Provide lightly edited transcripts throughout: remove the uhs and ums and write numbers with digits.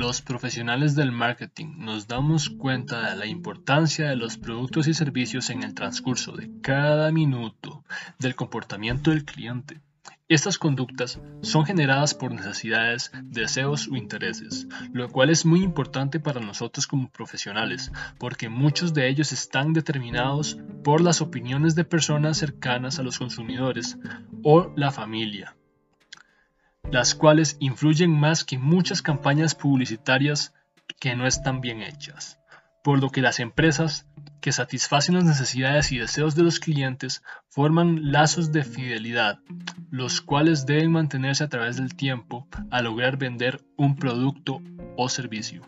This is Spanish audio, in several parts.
Los profesionales del marketing nos damos cuenta de la importancia de los productos y servicios en el transcurso de cada minuto del comportamiento del cliente. Estas conductas son generadas por necesidades, deseos o intereses, lo cual es muy importante para nosotros como profesionales, porque muchos de ellos están determinados por las opiniones de personas cercanas a los consumidores o la familia, las cuales influyen más que muchas campañas publicitarias que no están bien hechas, por lo que las empresas que satisfacen las necesidades y deseos de los clientes forman lazos de fidelidad, los cuales deben mantenerse a través del tiempo a lograr vender un producto o servicio.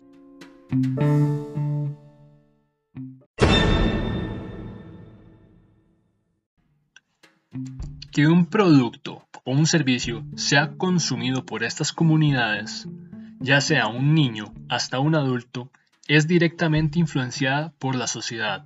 Que un producto o un servicio sea consumido por estas comunidades, ya sea un niño hasta un adulto, es directamente influenciada por la sociedad,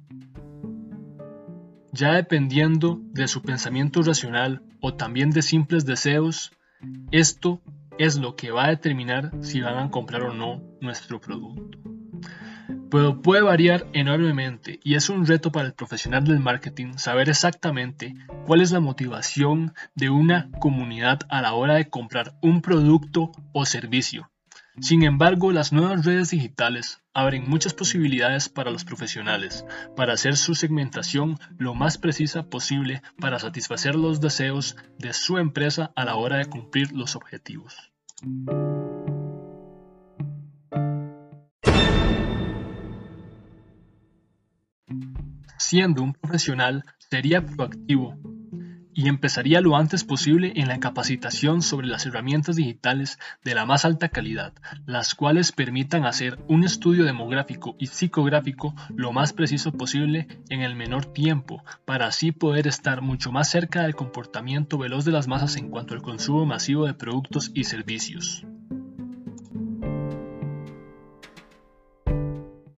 ya dependiendo de su pensamiento racional o también de simples deseos. Esto es lo que va a determinar si van a comprar o no nuestro producto. Pero puede variar enormemente y es un reto para el profesional del marketing saber exactamente cuál es la motivación de una comunidad a la hora de comprar un producto o servicio. Sin embargo, las nuevas redes digitales abren muchas posibilidades para los profesionales para hacer su segmentación lo más precisa posible para satisfacer los deseos de su empresa a la hora de cumplir los objetivos. Siendo un profesional, sería proactivo y empezaría lo antes posible en la capacitación sobre las herramientas digitales de la más alta calidad, las cuales permitan hacer un estudio demográfico y psicográfico lo más preciso posible en el menor tiempo, para así poder estar mucho más cerca del comportamiento veloz de las masas en cuanto al consumo masivo de productos y servicios.